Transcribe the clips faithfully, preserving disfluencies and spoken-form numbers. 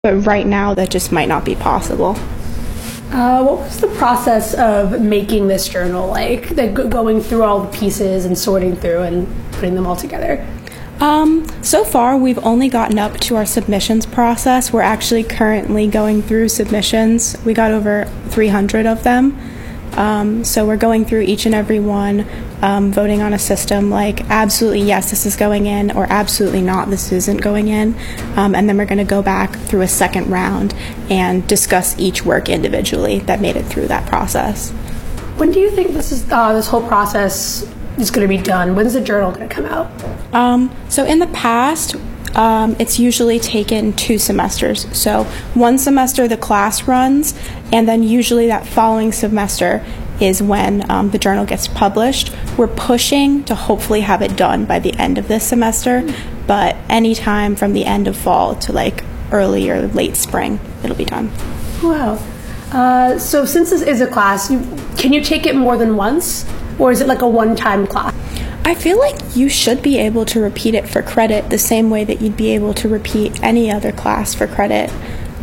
but right now that just might not be possible. Uh, what was the process of making this journal like, like going through all the pieces and sorting through and putting them all together? Um, so far, we've only gotten up to our submissions process. We're actually currently going through submissions. We got over three hundred of them. Um, so we're going through each and every one, um, voting on a system like absolutely yes, this is going in, or absolutely not, this isn't going in. Um, and then we're going to go back through a second round and discuss each work individually that made it through that process. When do you think this is uh, this whole process is going to be done? When's the journal going to come out? Um, so in the past, Um, it's usually taken two semesters. So one semester the class runs, and then usually that following semester is when um, the journal gets published. We're pushing to hopefully have it done by the end of this semester, but anytime from the end of fall to like early or late spring, it'll be done. Wow. Uh, so since this is a class, you, can you take it more than once, or is it like a one-time class? I feel like you should be able to repeat it for credit the same way that you'd be able to repeat any other class for credit.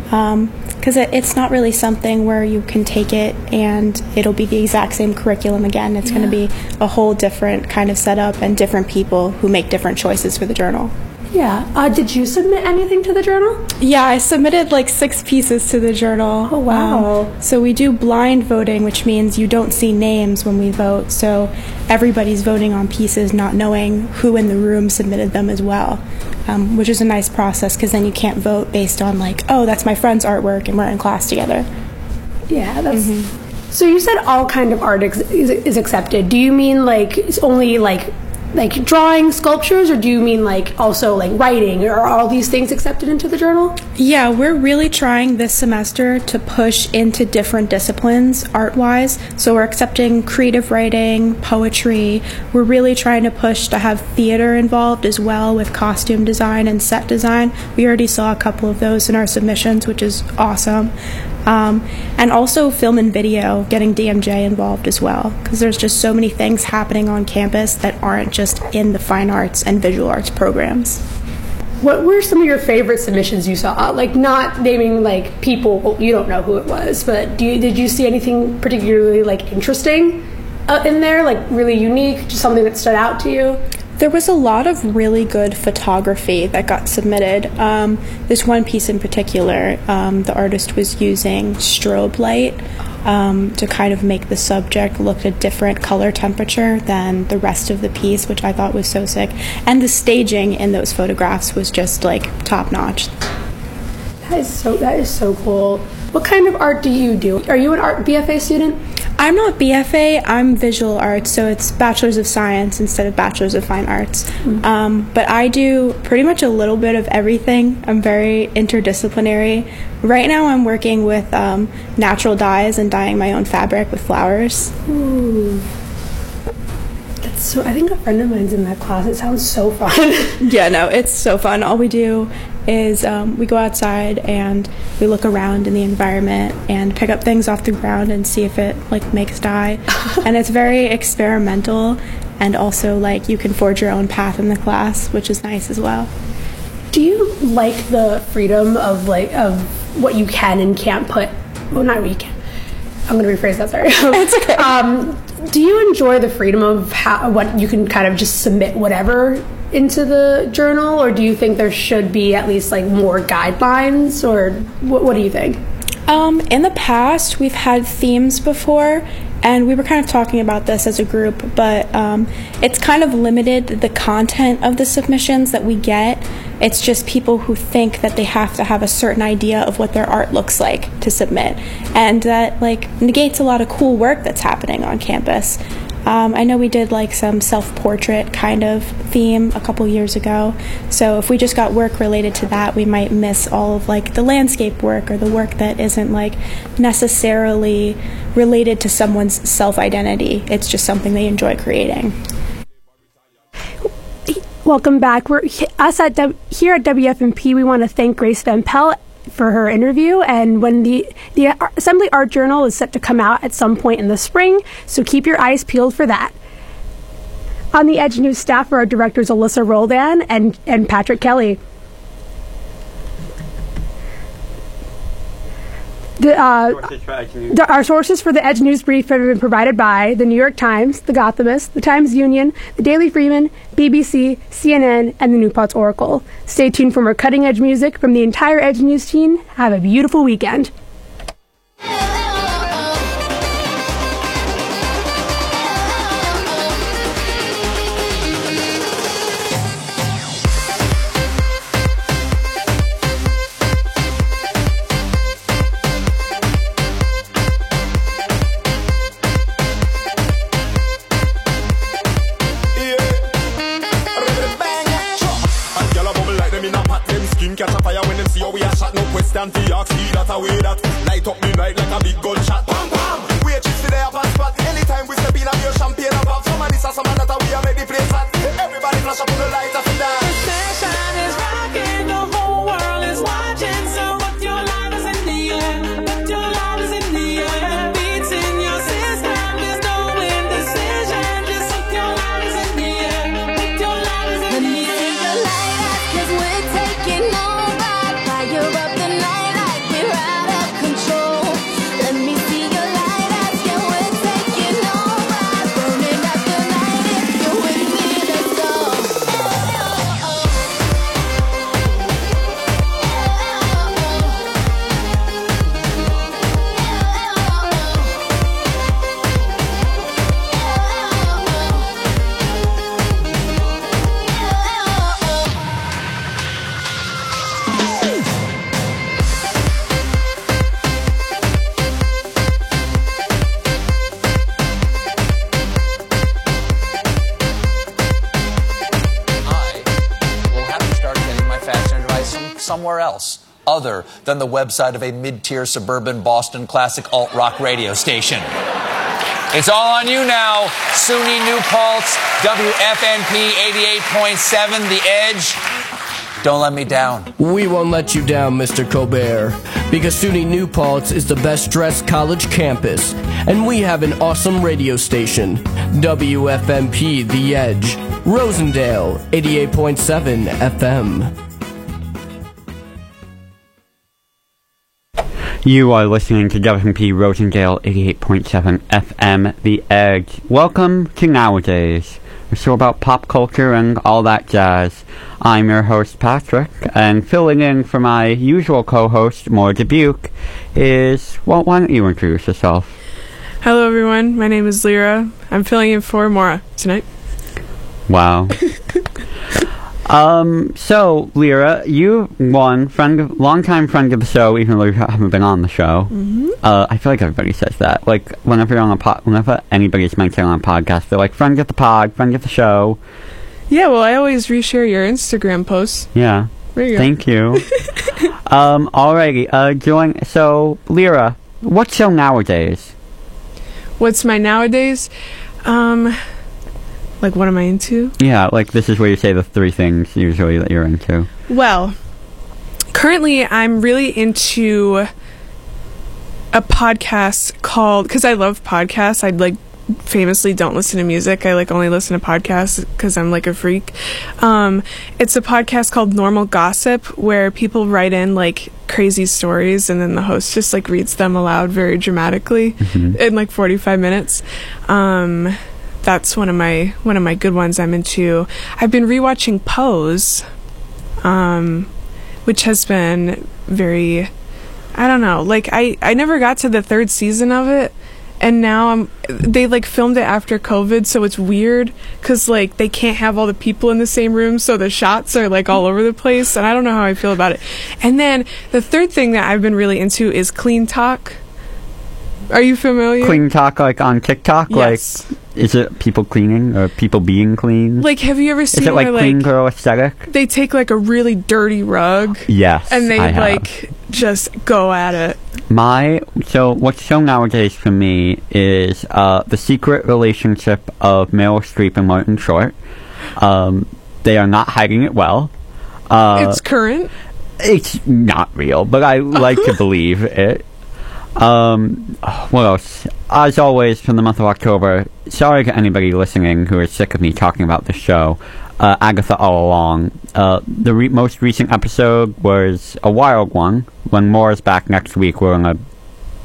Because um, it, it's not really something where you can take it and it'll be the exact same curriculum again. It's yeah. going to be a whole different kind of setup and different people who make different choices for the journal. Yeah. Uh, did you submit anything to the journal? Yeah, I submitted like six pieces to the journal. Oh, wow. Um, so we do blind voting, which means you don't see names when we vote. So everybody's voting on pieces not knowing who in the room submitted them as well, um, which is a nice process because then you can't vote based on like, oh, that's my friend's artwork and we're in class together. Yeah, that's... Mm-hmm. So you said all kind of art ex- is, is accepted. Do you mean like it's only like... like drawing, sculptures, or do you mean like also like writing? Are all these things accepted into the journal? Yeah, we're really trying this semester to push into different disciplines art-wise. So we're accepting creative writing, poetry. We're really trying to push to have theater involved as well with costume design and set design. We already saw a couple of those in our submissions, which is awesome. Um, and also film and video, getting D M J involved as well, because there's just so many things happening on campus that aren't just in the fine arts and visual arts programs. What were some of your favorite submissions you saw? Like, not naming like people, well, you don't know who it was, but do you, did you see anything particularly like interesting uh, in there, like really unique, just something that stood out to you? There was a lot of really good photography that got submitted. Um, this one piece in particular, um, the artist was using strobe light um, to kind of make the subject look a different color temperature than the rest of the piece, which I thought was so sick. And the staging in those photographs was just like top notch. That is so. That is so cool. What kind of art do you do? Are you an art B F A student? I'm not B F A, I'm visual arts, so it's Bachelor's of Science instead of Bachelor's of Fine Arts. Mm-hmm. Um, but I do pretty much a little bit of everything. I'm very interdisciplinary. Right now I'm working with um, natural dyes and dyeing my own fabric with flowers. Ooh. That's so, I think a friend of mine's in that class. It sounds so fun. Yeah, no, it's so fun. All we do is um, we go outside and we look around in the environment and pick up things off the ground and see if it like makes dye. And it's very experimental, and also like you can forge your own path in the class, which is nice as well. Do you like the freedom of like of what you can and can't put? Well, not what you can. I'm going to rephrase that. Sorry. It's okay. Um, do you enjoy the freedom of how what you can kind of just submit whatever into the journal, or do you think there should be at least like more guidelines, or what, what do you think? Um, in the past, we've had themes before, and we were kind of talking about this as a group, but um, it's kind of limited the content of the submissions that we get. It's just people who think that they have to have a certain idea of what their art looks like to submit, and that like negates a lot of cool work that's happening on campus. Um, I know we did like some self-portrait kind of theme a couple years ago, so if we just got work related to that, we might miss all of like the landscape work or the work that isn't like necessarily related to someone's self-identity. It's just something they enjoy creating. Welcome back. We're us at w- here at W F M P. We want to thank Grace Van Pelt for her interview, and when the the Assembly Art Journal is set to come out at some point in the spring, so keep your eyes peeled for that. On the Edge News staff are our directors Alyssa Roldan and and Patrick Kelly. The, uh, the, our sources for the Edge News Brief have been provided by the New York Times, the Gothamist, the Times Union, the Daily Freeman, B B C, C N N, and the New Paltz Oracle. Stay tuned for more cutting-edge music from the entire Edge News team. Have a beautiful weekend. Catch a fire when them see how we a shot. No question for your see that a way that light up me night like a big gunshot. Bam bam, we a chicks today up on spot. Anytime we step in a beer champagne and pop. Some of this and some of that we a make the place hot. Everybody flash up on the light of the dance. The sunshine is rocking, the whole world is watching. So put your lighters in the air, put your lighters in the air. Beats in your system, there's no indecision. Just put your lighters in the air, put your lighters in the air. Let me see your lighters, 'cause we're taking over. Fire up the night like we're out of control. Let me see your lighters, yeah, we're taking over. Burning up the night if you're with me, let's go. I will have to start getting my fashion advice from somewhere else other than the website of a mid-tier suburban Boston classic alt-rock radio station. It's all on you now. SUNY New Paltz, W F N P eighty-eight point seven, The Edge. Don't let me down. We won't let you down, Mister Colbert, because SUNY New Paltz is the best dressed college campus, and we have an awesome radio station, W F M P The Edge, Rosendale, eighty-eight point seven F M. You are listening to W F M P Rosendale eighty-eight point seven F M, The Edge. Welcome to Nowadays, a show about pop culture and all that jazz. I'm your host, Patrick, and filling in for my usual co-host, Maura Dubuque, is, well, why don't you introduce yourself? Hello, everyone. My name is Lyra. I'm filling in for Maura tonight. Wow. Um, so, Lyra, you one friend, of, longtime friend of the show, even though you haven't been on the show. Mm-hmm. Uh, I feel like everybody says that. Like, whenever you're on a pod, whenever anybody's mentioned on a podcast, they're like, friend of the pod, friend of the show. Yeah, well, I always reshare your Instagram posts. Yeah. There you go. Thank you. um, alrighty, uh, join, so, Lyra, what's show nowadays? What's my nowadays? Um... Like, what am I into? Yeah, like, this is where you say the three things usually that you're into. Well, currently I'm really into a podcast called, because I love podcasts, I, like, famously don't listen to music. I, like, only listen to podcasts because I'm, like, a freak. Um, it's a podcast called Normal Gossip, where people write in, like, crazy stories, and then the host just, like, reads them aloud very dramatically mm-hmm. in, like, forty-five minutes. Um... That's one of my one of my good ones I'm into. I've been rewatching Pose, um, which has been very, I don't know, like I, I never got to the third season of it, and now I'm they like filmed it after COVID, so it's weird because like they can't have all the people in the same room, so the shots are like all over the place, and I don't know how I feel about it. And then the third thing that I've been really into is Clean Talk. Are you familiar? Clean Talk, like on TikTok? Yes. Like, is it people cleaning or people being clean? Like, have you ever seen Is it like where, clean like, girl aesthetic? They take like a really dirty rug? Yes, and they I have. like just go at it. My so what's show nowadays for me is uh, the secret relationship of Meryl Streep and Martin Short. Um, they are not hiding it well. Uh, it's current. It's not real, but I like to believe it. Um, what else? As always, for the month of October, sorry to anybody listening who is sick of me talking about this show, uh, Agatha All Along. Uh, the re- most recent episode was a wild one. When Maura's back next week, we're going to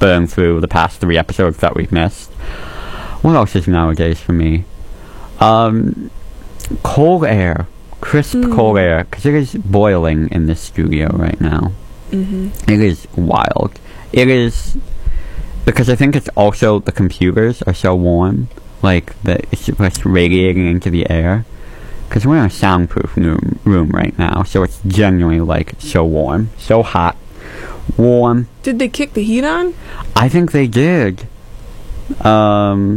burn through the past three episodes that we've missed. What else is nowadays for me? Um, cold air. Crisp Mm. cold air. Because it is boiling in this studio right now. Mm-hmm. It is wild. It is... Because I think it's also the computers are so warm. Like, the, it's just radiating into the air. Because we're in a soundproof room, room right now. So it's genuinely, like, so warm. So hot. Warm. Did they kick the heat on? I think they did. Um...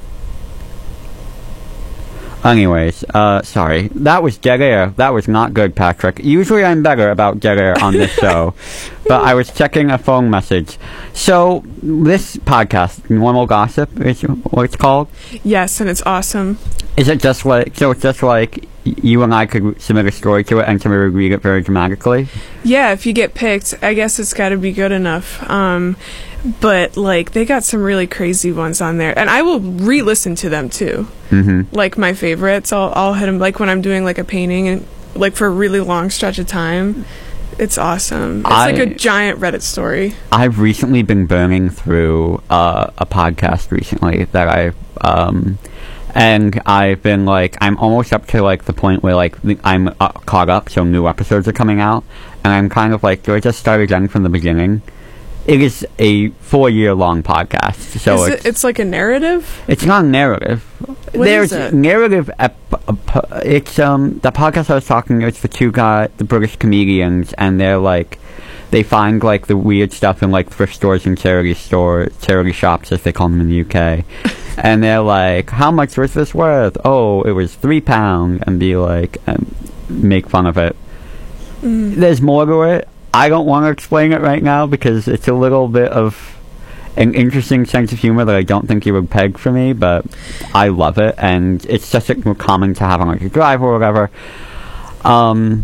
Anyways, uh, sorry. That was dead air. That was not good, Patrick. Usually I'm better about dead air on this show. But I was checking a phone message. So, this podcast, Normal Gossip, is what it's called? Yes, and it's awesome. Is it just like, so it's just like you and I could submit a story to it and somebody would read it very dramatically? Yeah, if you get picked, I guess it's got to be good enough. Um, but, like, they got some really crazy ones on there. And I will re-listen to them, too. Mm-hmm. Like, my favorites. I'll, I'll hit them, like, when I'm doing, like, a painting, and like, for a really long stretch of time. It's awesome. It's I- like a giant Reddit story. I've recently been burning through uh, a podcast recently that I... Um, and I've been, like, I'm almost up to, like, the point where, like, I'm uh, caught up, so new episodes are coming out. And I'm kind of like, do I just start again from the beginning? It is a four-year-long podcast, so Is it's... it, it's like a narrative? It's not narrative. What There's is it? narrative. Ep- ep- it's um the podcast I was talking. It's the two guy, the British comedians, and they're like, they find like the weird stuff in like thrift stores and charity store, charity shops as they call them in the U K, and they're like, how much was this worth? Oh, it was three pounds, and be like, and make fun of it. Mm. There's more to it. I don't want to explain it right now because it's a little bit of an interesting sense of humor that I don't think you would peg for me, but I love it, and it's such a common to have on like a drive or whatever. Um,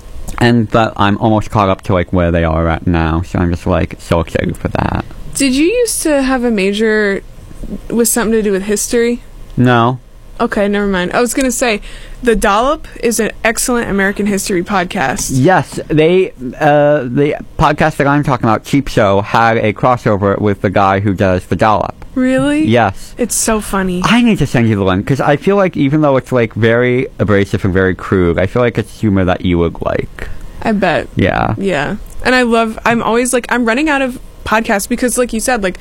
and but I'm almost caught up to like where they are at now, so I'm just like so excited for that. Did you used to have a major with something to do with history? No. Okay, never mind. I was going to say, The Dollop is an excellent American history podcast. Yes, they uh, the podcast that I'm talking about, Cheap Show, had a crossover with the guy who does The Dollop. Really? Yes. It's so funny. I need to send you the link because I feel like even though it's like very abrasive and very crude, I feel like it's humor that you would like. I bet. Yeah. Yeah. And I love, I'm always like, I'm running out of podcasts because, like you said, like,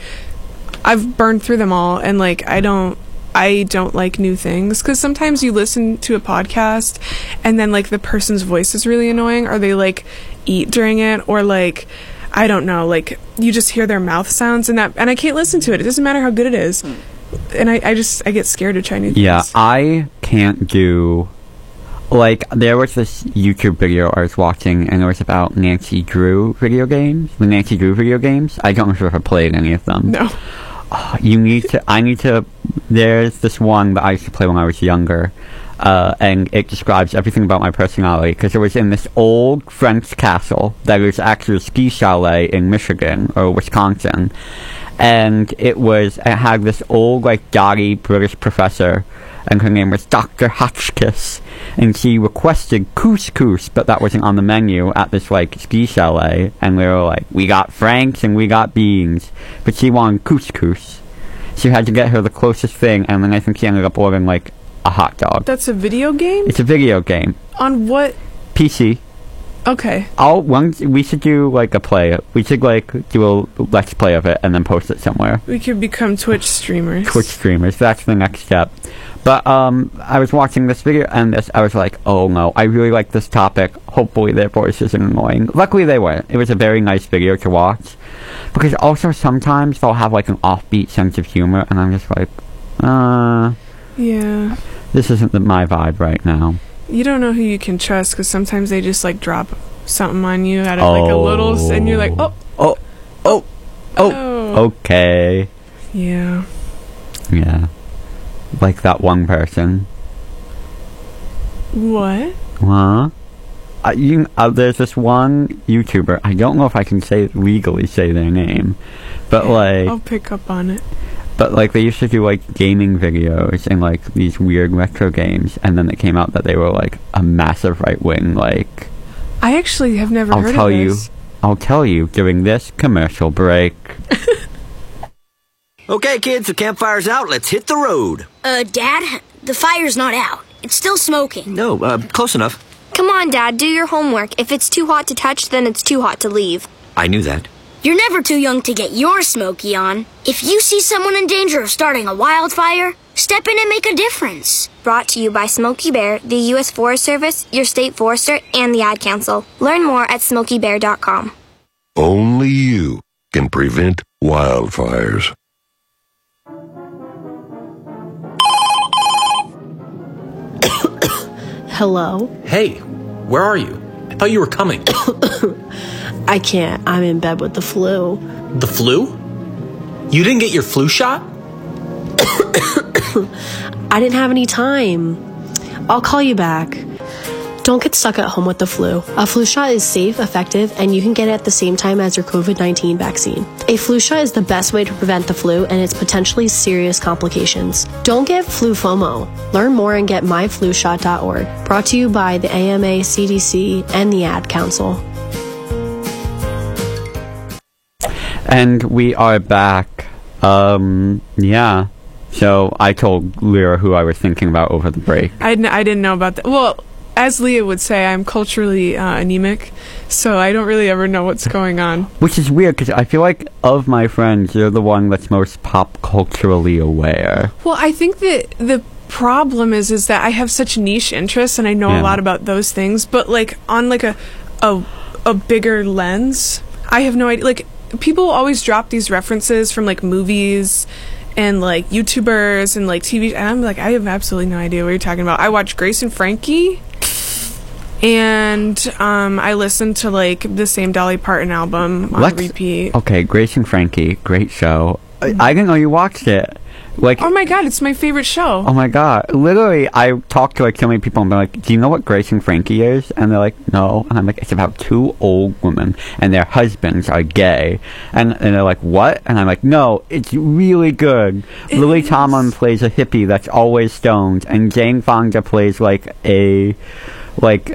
I've burned through them all, and like, I don't, I don't like new things because sometimes you listen to a podcast and then like the person's voice is really annoying, or they like eat during it, or like, I don't know, like you just hear their mouth sounds, and that, and I can't listen to it. It doesn't matter how good it is. And I, I just, I get scared to try new things. Yeah, I can't do, like, there was this YouTube video I was watching, and it was about Nancy Drew video games, the Nancy Drew video games. I don't know if I've ever played any of them. No. Oh, you need to, I need to, there's this one that I used to play when I was younger, uh, and it describes everything about my personality, because it was in this old French castle that is actually a ski chalet in Michigan, or Wisconsin, and it was, it had this old, like, dotty British professor, and her name was Doctor Hotchkiss, and she requested couscous, but that wasn't on the menu at this, like, ski chalet, and we were like, we got franks and we got beans, but she wanted couscous. She had to get her the closest thing, and then I think she ended up ordering, like, a hot dog. That's a video game? It's a video game. On what? P C. Okay. I'll, one, we should do, like, a play. We should, like, do a let's play of it and then post it somewhere. We could become Twitch streamers. Twitch streamers. That's the next step. But, um, I was watching this video, and this, I was like, oh no, I really like this topic. Hopefully their voice isn't annoying. Luckily they weren't. It was a very nice video to watch. Because also sometimes they'll have, like, an offbeat sense of humor, and I'm just like, uh... Yeah. This isn't the, my vibe right now. You don't know who you can trust, because sometimes they just, like, drop something on you out of, oh. like, a little... S- and you're like, oh. Oh. Oh. Oh. Oh. Okay. Yeah. Yeah. Like that one person. What? Huh? Uh, you, uh, there's this one YouTuber. I don't know if I can say legally say their name, but like I'll pick up on it. But like they used to do like gaming videos and like these weird retro games, and then it came out that they were like a massive right wing. Like I actually have never I'll heard tell of you. this. I'll tell you during this commercial break. Okay, kids, the campfire's out. Let's hit the road. Uh, Dad, the fire's not out. It's still smoking. No, uh, close enough. Come on, Dad, do your homework. If it's too hot to touch, then it's too hot to leave. I knew that. You're never too young to get your smoky on. If you see someone in danger of starting a wildfire, step in and make a difference. Brought to you by Smokey Bear, the U S Forest Service, your state forester, and the Ad Council. Learn more at smokey bear dot com. Only you can prevent wildfires. Hello? Hey, where are you? I thought you were coming. I can't. I'm in bed with the flu. The flu? You didn't get your flu shot? I didn't have any time. I'll call you back. Don't get stuck at home with the flu. A flu shot is safe, effective, and you can get it at the same time as your covid nineteen vaccine. A flu shot is the best way to prevent the flu and its potentially serious complications. Don't get flu FOMO. Learn more and get my flu shot dot org. Brought to you by the A M A, C D C, and the Ad Council. And we are back. Um, yeah. So I told Lyra who I was thinking about over the break. I didn't, I didn't know about that. Well, as Leah would say, I'm culturally uh, anemic, so I don't really ever know what's going on. Which is weird, because I feel like of my friends, you're the one that's most pop culturally aware. Well, I think that the problem is is that I have such niche interests, and I know Yeah. a lot about those things, but like on like a a a bigger lens, I have no idea. Like, people always drop these references from like movies and like YouTubers and like T V, and I'm like, I have absolutely no idea what you're talking about. I watch Grace and Frankie, and um, I listen to like the same Dolly Parton album on Let's- repeat. Okay, Grace and Frankie, great show. I, I didn't know you watched it. Like, Oh my god, it's my favorite show. oh my god. Literally, I talked to like so many people and they're like, do you know what Grace and Frankie is? And they're like, no. And I'm like, it's about two old women and their husbands are gay. And, and they're like, what? And I'm like, no, it's really good. It Lily is. Tomlin plays a hippie that's always stoned, and Jane Fonda plays like a, like,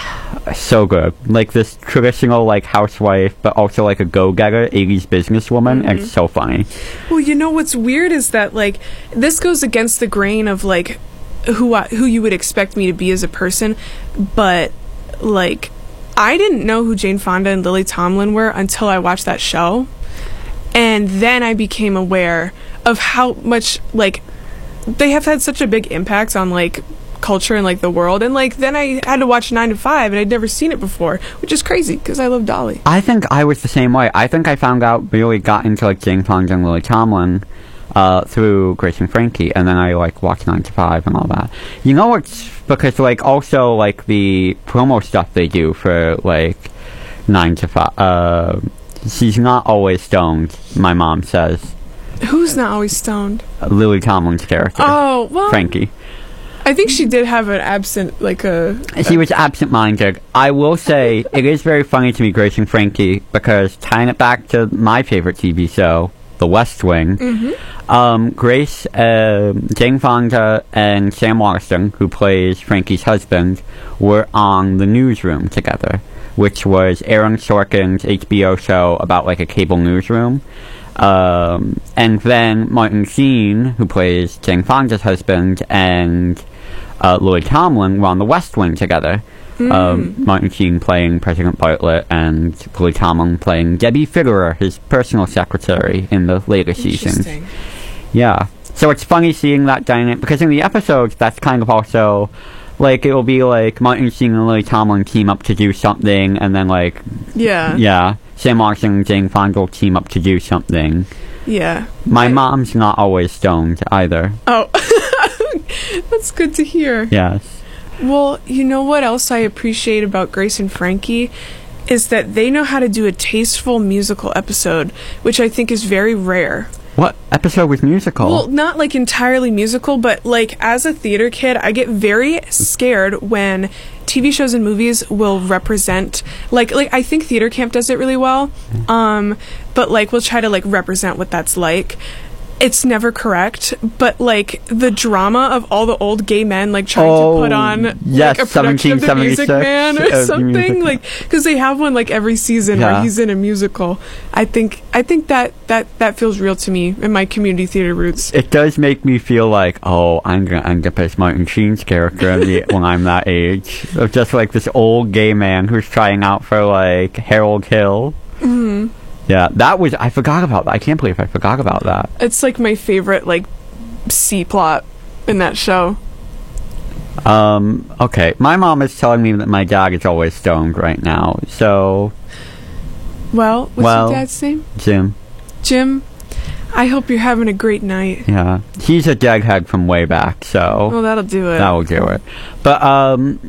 so good. Like this traditional like housewife, but also like a go-getter eighties businesswoman. And it's so funny. Well, you know what's weird is that like this goes against the grain of like who I, who you would expect me to be as a person, but like I didn't know who Jane Fonda and Lily Tomlin were until I watched that show, and then I became aware of how much like they have had such a big impact on like culture and like the world, and like then I had to watch nine to five and I'd never seen it before, which is crazy because I love Dolly. I think I was the same way. I think I found out, really got into like Jane Fonda and Lily Tomlin uh, through Grace and Frankie, and then I like watched nine to five and all that. You know, it's because like also like the promo stuff they do for like nine to five. Uh, she's not always stoned, my mom says. Who's not always stoned? Lily Tomlin's character. Oh, well, Frankie. I think she did have an absent, like a... She was absent-minded. I will say, it is very funny to me, Grace and Frankie, because tying it back to my favorite T V show, The West Wing, Mm-hmm. um, Grace, uh, Jane Fonda, and Sam Waterston, who plays Frankie's husband, were on The Newsroom together, which was Aaron Sorkin's H B O show about, like, a cable newsroom. Um, and then Martin Sheen, who plays Jane Fonda's husband, and uh, Lily Tomlin were on The West Wing together. Mm. Um, Martin Sheen playing President Bartlett, and Lily Tomlin playing Debbie Fitterer, his personal secretary, in the later seasons. Interesting. Yeah. So it's funny seeing that dynamic, because in the episodes, that's kind of also... Like, it'll be like Martin Sheen and Lily Tomlin team up to do something, and then, like... Yeah. Yeah. Sam Waterston and Jane Fonda will team up to do something. Yeah. My mom's not always stoned, either. Oh. That's good to hear. Yes. Well, you know what else I appreciate about Grace and Frankie? Is that they know how to do a tasteful musical episode, which I think is very rare. What episode was musical? Well, not like entirely musical, but like as a theater kid, I get very scared when T V shows and movies will represent like like I think Theater Camp does it really well. Um, but like we'll try to like represent what that's like. it's never correct, but like the drama of all the old gay men like trying Oh, to put on yes, like a production of the Music seventeen seventy-six, Man uh, or the something, Music- like because they have one like every season Yeah. where he's in a musical. I think I think that that that feels real to me in my community theater roots. It does make me feel like, oh, I'm gonna end up as Martin Sheen's character in the, when I'm that age. Of just like this old gay man who's trying out for like Harold Hill. hmm Yeah, that was, I forgot about that. I can't believe I forgot about that. It's like my favorite like C plot in that show. Um, okay, my mom is telling me that my dad is always stoned right now, so, Well, what's Well- your dad's name? Jim, Jim. I hope you're having a great night. yeah. He's a Jughead from way back, so. Well, that'll do it. That will do it. But, um,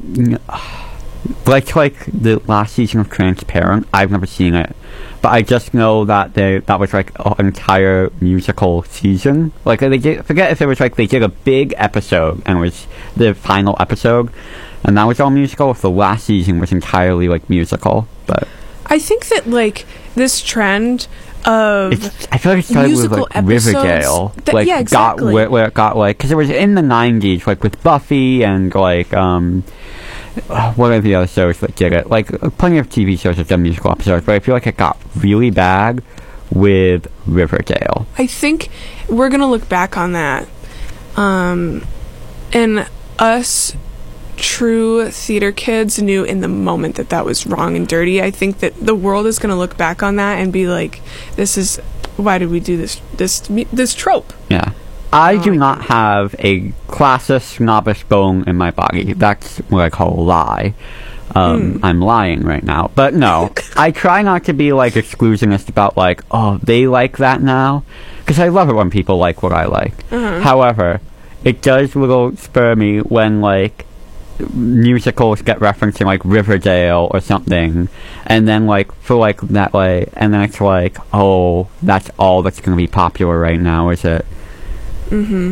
like, like the last season of Transparent, I've never seen it. But I just know that they, that was like an entire musical season. Like, they did, forget if it was like they did a big episode and it was the final episode, and that was all musical, if the last season was entirely like musical. But I think that like this trend of it's, I feel like it started with musical like episodes Riverdale. that- like, yeah, exactly. got where, where it got like, because it was in the nineties, like with Buffy and like, um, uh, what are the other shows that did it? Like, uh, plenty of T V shows have done musical episodes, but I feel like it got really bad with Riverdale. I think we're gonna look back on that, um, and us true theater kids knew in the moment that that was wrong and dirty. I think that the world is gonna look back on that and be like, "This is why did we do this? This mu- this trope." Yeah. I do not have a classist snobbish bone in my body. That's what I call a lie. Um, I'm lying right now. But no, I try not to be like exclusionist about like, oh, they like that now. Because I love it when people like what I like. Uh-huh. However, it does little spur me when like musicals get referenced in like Riverdale or something, and then like for like that way, and then it's like, oh, that's all that's going to be popular right now, is it? Mm-hmm.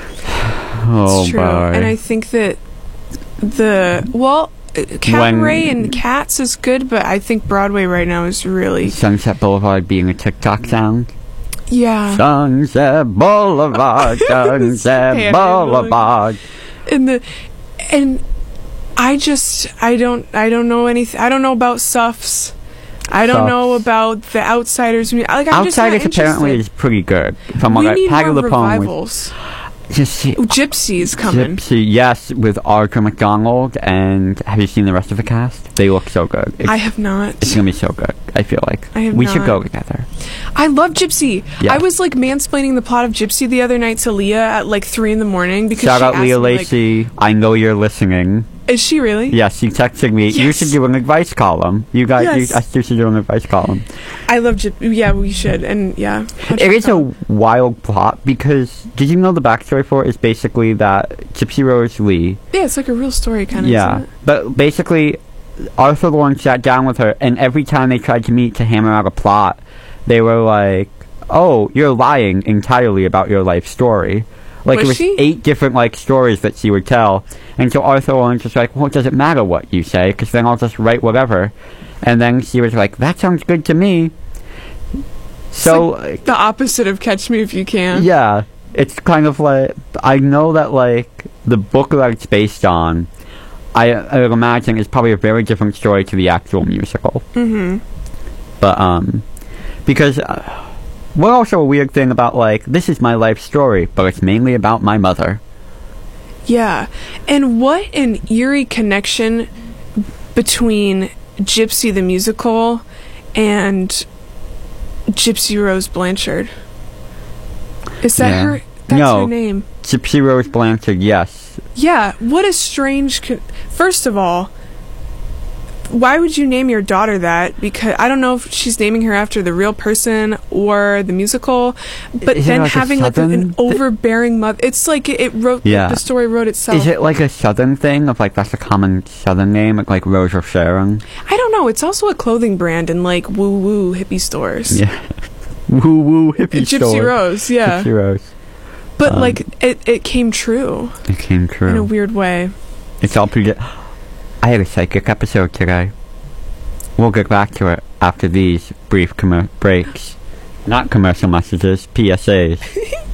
Oh, It's true, boy. and I think that the well, uh, Cabaret and Cats is good, but I think Broadway right now is really Sunset Boulevard being a TikTok sound. yeah. Sunset Boulevard, Sunset Panhandling. Boulevard. And the and I just I don't I don't know anything. I don't know about Suffs. I don't Suffs. know about the Outsiders. Like, I'm just not Outsiders apparently interested. is pretty good. From what We I, need Patti more LuPone was- revivals. Just see, Ooh, Gypsy's coming. Gypsy, yes, with Audra McDonald, and have you seen the rest of the cast? They look so good. It's, I have not. It's gonna be so good. I feel like I have we should not. go together. I love Gypsy. Yeah. I was like mansplaining the plot of Gypsy the other night to Leah at like three in the morning because Shout she out asked Leah me, like, Lacey. I know you're listening. is she really? Yes, she texted me. You Yes. should do an advice column. You guys, Yes. you, us two should do an advice column. I love Gypsy. Yeah, we should. And yeah, It is a wild plot because did you know the backstory for it is basically that Gypsy Rose Lee. yeah, it's like a real story kind of. Yeah, Isn't it? but basically, Arthur Lawrence sat down with her, and every time they tried to meet to hammer out a plot, they were like, "Oh, you're lying entirely about your life story." Like Was it was she? eight different like stories that she would tell, and so Arthur Lawrence was like, "Well, it doesn't matter what you say, because then I'll just write whatever." And then she was like, "That sounds good to me." So like, The opposite of Catch Me If You Can. yeah, it's kind of like I know that like the book that it's based on, I, I would imagine is probably a very different story to the actual musical. Mm-hmm. But um, because uh, what also a weird thing about like this is my life story, but it's mainly about my mother. Yeah. And what an eerie connection between Gypsy the musical and Gypsy Rose Blanchard. Is that Yeah. her? That's no, her name. Gypsy Rose Blanchard. Yes, Yeah. What a strange. Con- First of all, why would you name your daughter that? Because I don't know if she's naming her after the real person or the musical, but Is it then like a having like southern an overbearing mother. It's like it, it wrote. Yeah. The story wrote itself. is it like a southern thing of like that's a common southern name, like, like Rose or Sharon? I don't know. It's also a clothing brand in like woo woo hippie stores. Yeah, woo woo hippie Gypsy store. Rose, yeah. Gypsy Rose. But Um, like it, it came true It came true. in a weird way. It's all pretty. I had a psychic episode today. We'll get back to it after these brief commer- breaks. Not commercial messages, P S As.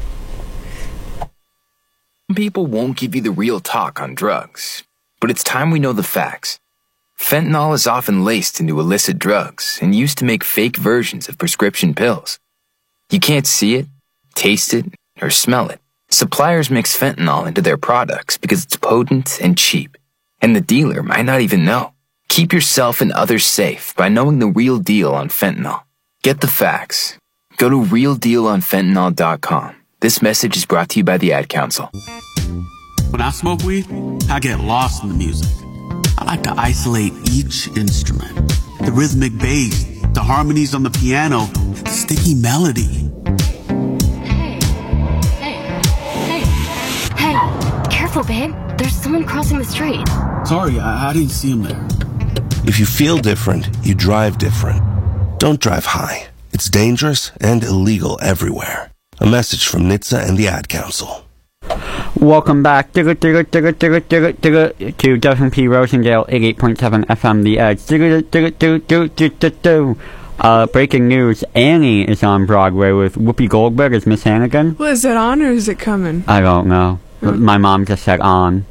Some people won't give you the real talk on drugs, but it's time we know the facts. Fentanyl is often laced into illicit drugs and used to make fake versions of prescription pills. You can't see it, taste it, or smell it. Suppliers mix fentanyl into their products because it's potent and cheap, and the dealer might not even know. Keep yourself and others safe by knowing the real deal on fentanyl. Get the facts. Go to real deal on fentanyl dot com. This message is brought to you by the Ad Council. When I smoke weed, I get lost in the music. I like to isolate each instrument. The rhythmic bass, the harmonies on the piano, the sticky melody. Hey, careful, babe. There's someone crossing the street. Sorry, I, I didn't see him there. If you feel different, you drive different. Don't drive high. It's dangerous and illegal everywhere. A message from N H T S A and the Ad Council. Welcome back to W F P Rosendale eighty-eight point seven F M The Edge. Uh, breaking news, Annie is on Broadway with Whoopi Goldberg as Miss Hannigan. Well, is it on or is it coming? I don't know. Mm. My mom just said on.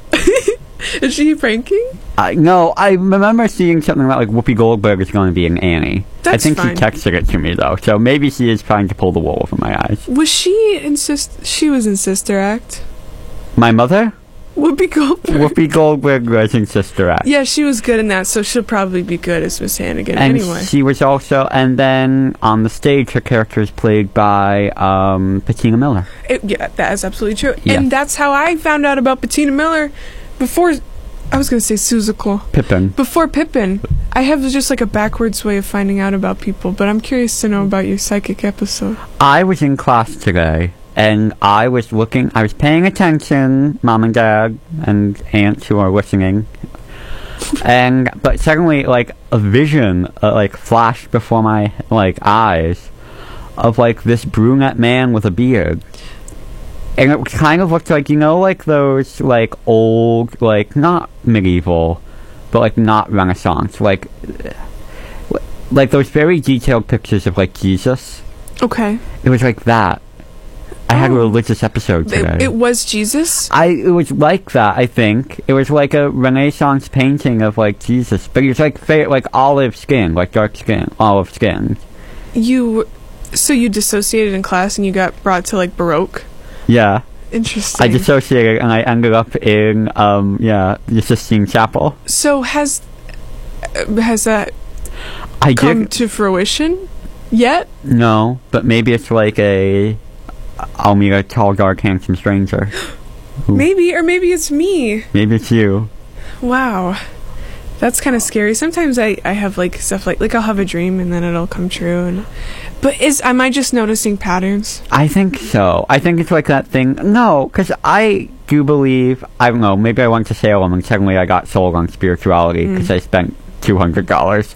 Is she pranking? I no, I remember seeing something about like Whoopi Goldberg is going to be an Annie. That's I think fine. she texted it to me though, so maybe she is trying to pull the wool over my eyes. Was she in sis- She was in Sister Act. My mother? Whoopi Goldberg. Whoopi Goldberg was in Sister Act. Yeah, she was good in that, so she'll probably be good as Miss Hannigan and anyway. She was also, and then on the stage, her character is played by um, Patina Miller. It, yeah, that is absolutely true. Yeah. And that's how I found out about Patina Miller before. I was going to say Seussical. Pippin. Before Pippin. I have just like a backwards way of finding out about people, but I'm curious to know about your psychic episode. I was in class today, and I was looking, I was paying attention, Mom and Dad and aunts who are listening, and, but suddenly, like, a vision, uh, like, flashed before my, like, eyes of, like, this brunette man with a beard. And it kind of looked like, you know, like those, like, old, like, not medieval, but, like, not Renaissance, like, like those very detailed pictures of, like, Jesus. Okay. It was like that. I had a religious episode today. It, it was Jesus? I, it was like that, I think. It was like a Renaissance painting of, like, Jesus. But it was, like, fa- like olive skin, like dark skin, olive skin. You, so you dissociated in class and you got brought to, like, Baroque? Yeah. Interesting. I dissociated and I ended up in, um, yeah, the Sistine Chapel. So has uh, has that I come did, to fruition yet? No, but maybe it's like a, I'll meet a tall, dark, handsome stranger. Who, Maybe, or maybe it's me. maybe it's you. Wow. That's kind of scary. Sometimes I, I have, like, stuff like, like, I'll have a dream and then it'll come true. And But is, am I just noticing patterns? I think so. I think it's like that thing. No, because I do believe, I don't know, maybe I went to Salem and suddenly I got sold on spirituality because Mm. I spent two hundred dollars.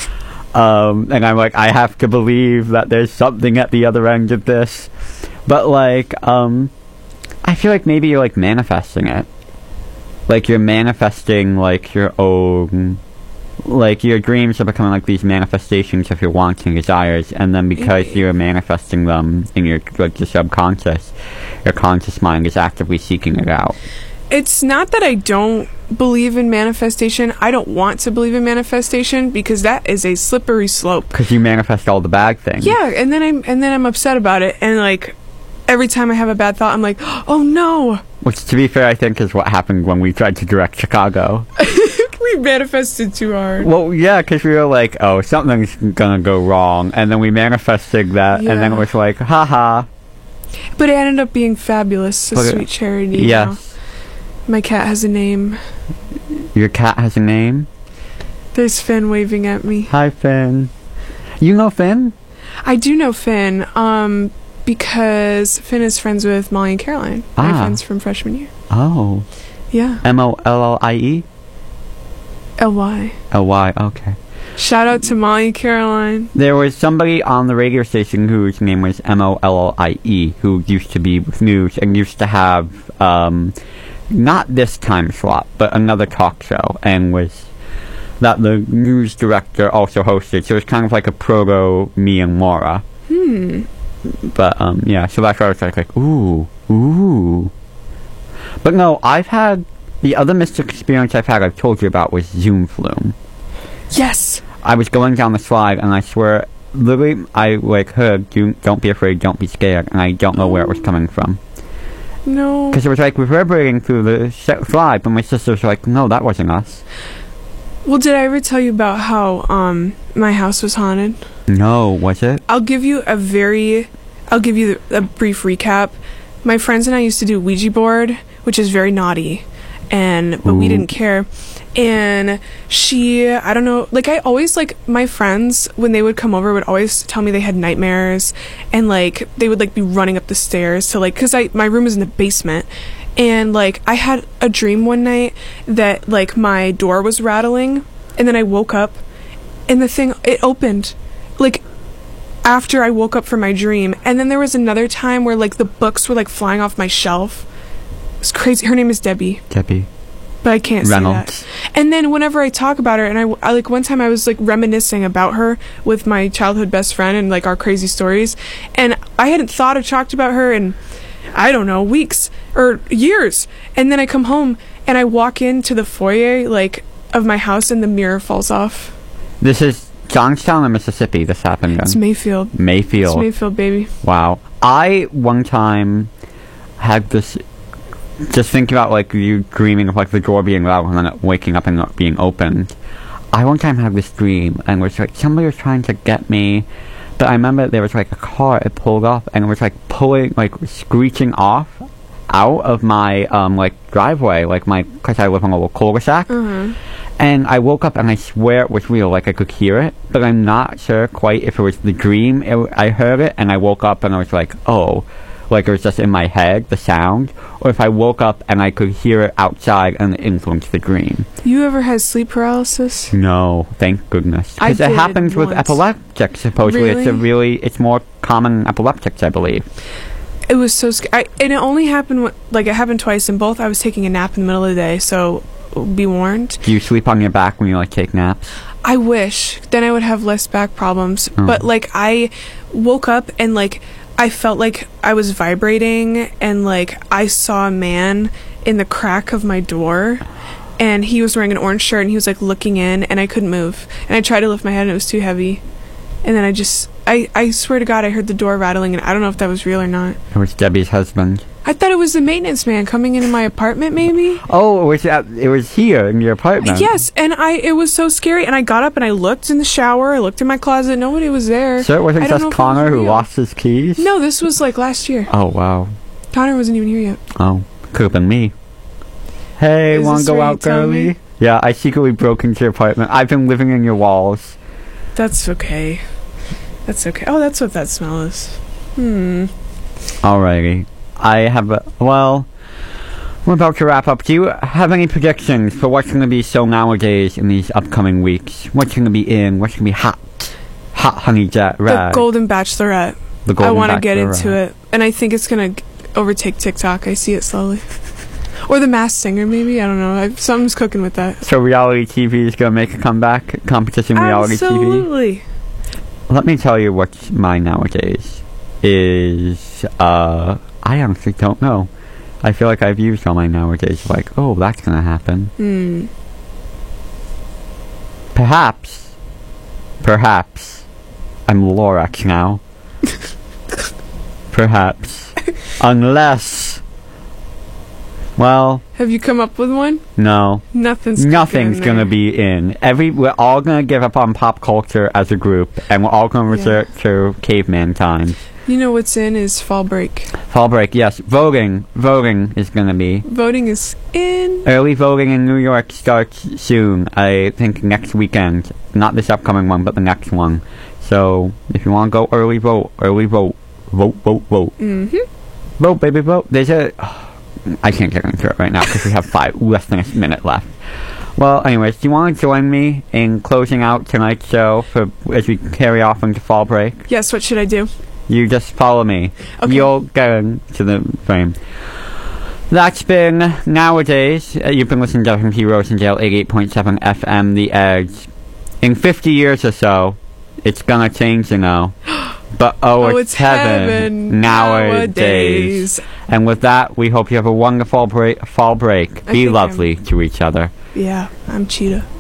um, and I'm like, I have to believe that there's something at the other end of this. But, like, um, I feel like maybe you're, like, manifesting it. Like, you're manifesting, like, your own... Like, your dreams are becoming, like, these manifestations of your wants and desires, and then because Maybe. you're manifesting them in your, like, your subconscious, your conscious mind is actively seeking it out. It's not that I don't believe in manifestation. I don't want to believe in manifestation because that is a slippery slope. Because you manifest all the bad things. Yeah, and then I'm and then I'm upset about it, and like every time I have a bad thought, I'm like, oh no. Which, to be fair, I think is what happened when we tried to direct Chicago. We manifested too hard. Well, yeah, because we were like, oh, something's gonna go wrong, and then we manifested that, Yeah. and then it was like, haha. But it ended up being fabulous. A Okay. sweet charity. you Yes. know. My cat has a name. Your cat has a name? There's Finn waving at me. Hi, Finn. You know Finn? I do know Finn, um, because Finn is friends with Molly and Caroline. My Ah. friends from freshman year. Oh. Yeah. M O L L I E? L Y. L Y, okay. Shout out to Molly and Caroline. There was somebody on the radio station whose name was M O L L I E, who used to be with news and used to have, um, not this time slot, but another talk show, and was that the news director also hosted, so it was kind of like a proto me and Laura. Hmm. But, um, yeah, so that's why I was like, like, ooh, ooh. But no, I've had the other mystic experience I've had. I've told you about was Zoom flume. Yes. I was going down the slide, and I swear, literally, I like heard, "Do- "Don't be afraid, don't be scared," and I don't know where it was coming from. No. Because it was like reverberating through the se- slide, but my sister was like, "No, that wasn't us." Well, did I ever tell you about how um my house was haunted? No, was it? I'll give you a very, I'll give you a brief recap. My friends and I used to do Ouija board, which is very naughty, and but we Ooh. didn't care. And she, I don't know, like I always like my friends when they would come over would always tell me they had nightmares, and like they would like be running up the stairs to like, cause I my room is in the basement. And like I had a dream one night that like my door was rattling, and then I woke up and the thing, it opened like after I woke up from my dream. And then there was another time where like the books were like flying off my shelf. It was crazy. Her name is Debbie, Debbie. but I can't Reynolds. say that. And then whenever I talk about her, and I, I like one time I was like reminiscing about her with my childhood best friend and like our crazy stories, and I hadn't thought or talked about her in I don't know, weeks or years. And then I come home and I walk into the foyer like of my house and the mirror falls off. This is Johnstown or Mississippi. This happened in It's Mayfield. Mayfield. It's Mayfield, baby. Wow. I one time had this. Just thinking about like you dreaming of like the door being loud and then it waking up and not being opened. I one time had this dream and it was like somebody was trying to get me. But I remember there was like a car, it pulled up, and it was like pulling, like screeching off out of my, um, like driveway, like my, cause I live on a little cul-de-sac. Mm-hmm. And I woke up and I swear it was real, like I could hear it, but I'm not sure quite if it was the dream. It, I heard it and I woke up and I was like, oh, like it was just in my head, the sound, or if I woke up and I could hear it outside and it influenced the dream. You ever had sleep paralysis? No, thank goodness. I Because it did happens with once. epileptics, supposedly. It's a Really? really, it's more common in epileptics, I believe. It was so scary. And it only happened, wh- like it happened twice, and both I was taking a nap in the middle of the day, so be warned. Do you sleep on your back when you like take naps? I wish. Then I would have less back problems. Oh. But like I woke up and like I felt like I was vibrating, and like I saw a man in the crack of my door, and he was wearing an orange shirt and he was like looking in, and I couldn't move. And I tried to lift my head and it was too heavy. And then I just I, I swear to God I heard the door rattling, and I don't know if that was real or not. It was Debbie's husband. I thought it was the maintenance man coming into my apartment maybe. Oh, it was at, it was here in your apartment. Yes, and I it was so scary, and I got up and I looked in the shower, I looked in my closet, nobody was there. So it wasn't I don't know just if it was Connor who real. lost his keys? No, this was like last year. Oh, wow. Connor wasn't even here yet. Oh, could have been me. Hey, Is wanna this go where you out, tell girly? me? Yeah, I secretly broke into your apartment. I've been living in your walls. That's okay. That's okay. Oh, that's what that smell is. Hmm. Alrighty. I have a, well, we're about to wrap up. Do you have any predictions for what's going to be so nowadays in these upcoming weeks? What's going to be in? What's going to be hot? Hot honey jet The rag. Golden Bachelorette. The Golden I want to get Bachelorette. into it, and I think it's gonna g- overtake TikTok. I see it slowly. Or the Masked Singer, maybe. I don't know. I, something's cooking with that. So reality T V is going to make a comeback? Competition reality T V? Absolutely. Let me tell you what's mine nowadays is, uh, I honestly don't know. I feel like I've used all mine nowadays. Like, oh, that's going to happen. Hmm. Perhaps, perhaps, I'm Lorax now. Perhaps. Unless, well, Have you come up with one? no. Nothing's cooking Nothing's in gonna there. be in. Every we're all gonna give up on pop culture as a group, and we're all gonna Yeah. resort to caveman times. You know what's in is fall break. Fall break, yes. Voting, voting is gonna be. Voting is in. Early voting in New York starts soon. I think next weekend, not this upcoming one, but the next one. So if you want to go early vote, early vote, vote, vote, vote, Mm-hmm. vote, baby, vote. There's a. I can't get into it right now because we have five less than a minute left. Well, anyways, do you want to join me in closing out tonight's show for as we carry off into fall break? Yes, what should I do? You just follow me. Okay. You'll get into the frame. That's been Nowadays. Uh, you've been listening to W F M P Rosendale, eighty-eight point seven F M, The Edge. In fifty years or so, it's gonna change, you know. But oh, Oh, it's, it's heaven, heaven nowadays. nowadays. And with that, we hope you have a wonderful break, fall break. Be think lovely to each other. Yeah, I'm Cheetah.